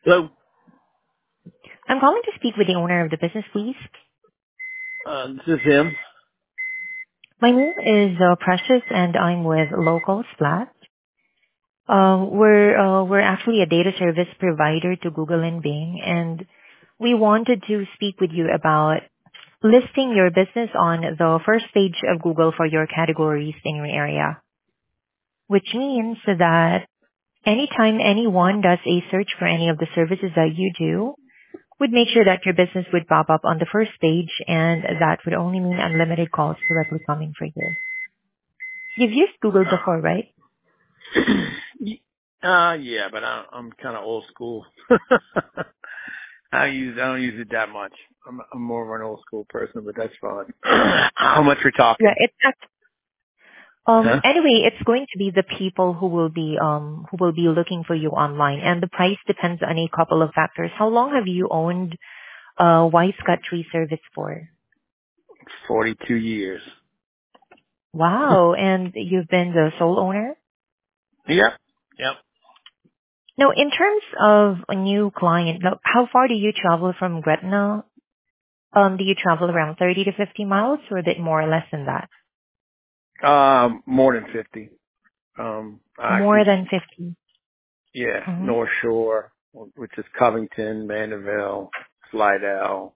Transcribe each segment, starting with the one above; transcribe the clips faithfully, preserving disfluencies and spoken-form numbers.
Hello. I'm calling to speak with the owner of the business, please. Uh, this is him. My name is uh, Precious, and I'm with Local Splat. Uh, we're uh, we're actually a data service provider to Google and Bing, and we wanted to speak with you about listing your business on the first page of Google for your categories in your area, which means that anytime anyone does a search for any of the services that you do, would make sure that your business would pop up on the first page, and that would only mean unlimited calls directly coming for you. You've used Google before, right? Y- uh, yeah, but I, I'm kind of old school. I use I don't use it that much. I'm, I'm more of an old school person, but that's fine. How much we're Yeah, talking? it's act- um Huh? anyway, it's going to be the people who will be um who will be looking for you online, and the price depends on a couple of factors. How long have you owned uh Wisecut Tree Service for? Forty-two years. Wow, and you've been the sole owner? Yep. Yep. Now, in terms of a new client, now, how far do you travel from Gretna? Um, do you travel around thirty to fifty miles, or a bit more or less than that? Um, more than fifty. Um, More actually, than fifty. yeah, Mm-hmm. North Shore, which is Covington, Mandeville, Slidell.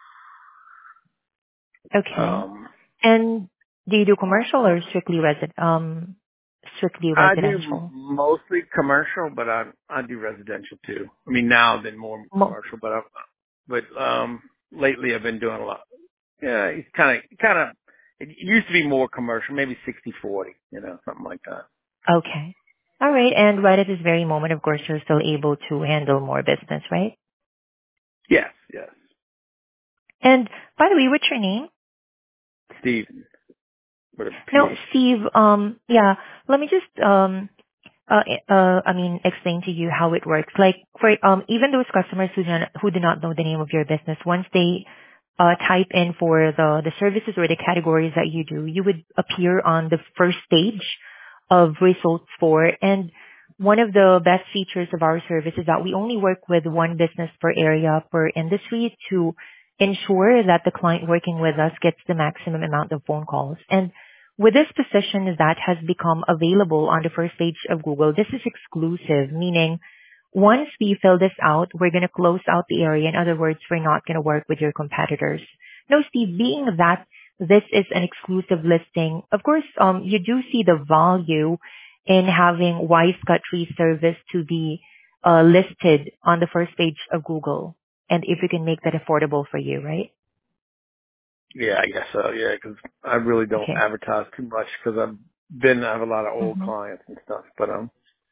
Okay. Um, And do you do commercial or strictly resi- um strictly I do m- residential? mostly commercial, but I I do residential too. I mean now then more Mo- commercial, but I, but um lately I've been doing a lot. Yeah, it's kind of kind of it used to be more commercial, maybe sixty forty, you know, something like that. okay. All right. And right at this very moment, of course, you're still able to handle more business, right? Yes, yes. And by the way, what's your name? Steven with a No, P. Steve. Um, yeah. Let me just um uh, uh, I mean, explain to you how it works. Like, for um, even those customers who do not, who do not know the name of your business, once they uh, type in for the the services or the categories that you do, you would appear on the first stage of results for. And one of the best features of our service is that we only work with one business per area per industry to ensure that the client working with us gets the maximum amount of phone calls. And with this position that has become available on the first page of Google, this is exclusive, meaning once we fill this out, we're going to close out the area. In other words, we're not going to work with your competitors. No, Steve, being that this is an exclusive listing, of course, um, you do see the value in having Wisecut Tree Service to be uh, listed on the first page of Google. And if we can make that affordable for you, right? Yeah, I guess so. Yeah, because I really don't Okay. advertise too much because I've been I have a lot of old hmm clients and stuff. But um,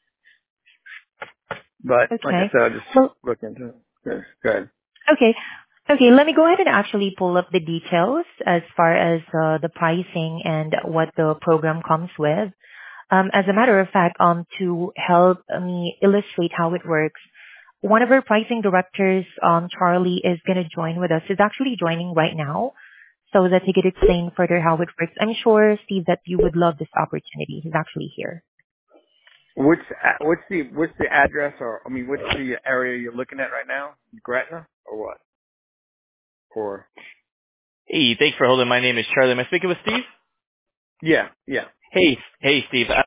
but like I Okay. said, I just Well, look into it. Yeah, good. okay. Okay, let me go ahead and actually pull up the details as far as uh, the pricing and what the program comes with. Um, as a matter of fact, um, to help me illustrate how it works, one of our pricing directors, um, Charlie, is going to join with us. He's actually joining right now so that he could explain further how it works. I'm sure, Steve, that you would love this opportunity. He's actually here. Which a- what's the what's the address or I mean what's the area you're looking at right now? Gretna or what? Or Hey, thanks for holding. My name is Charlie. Am I speaking with Steve? yeah, yeah. Hey, hey, Steve.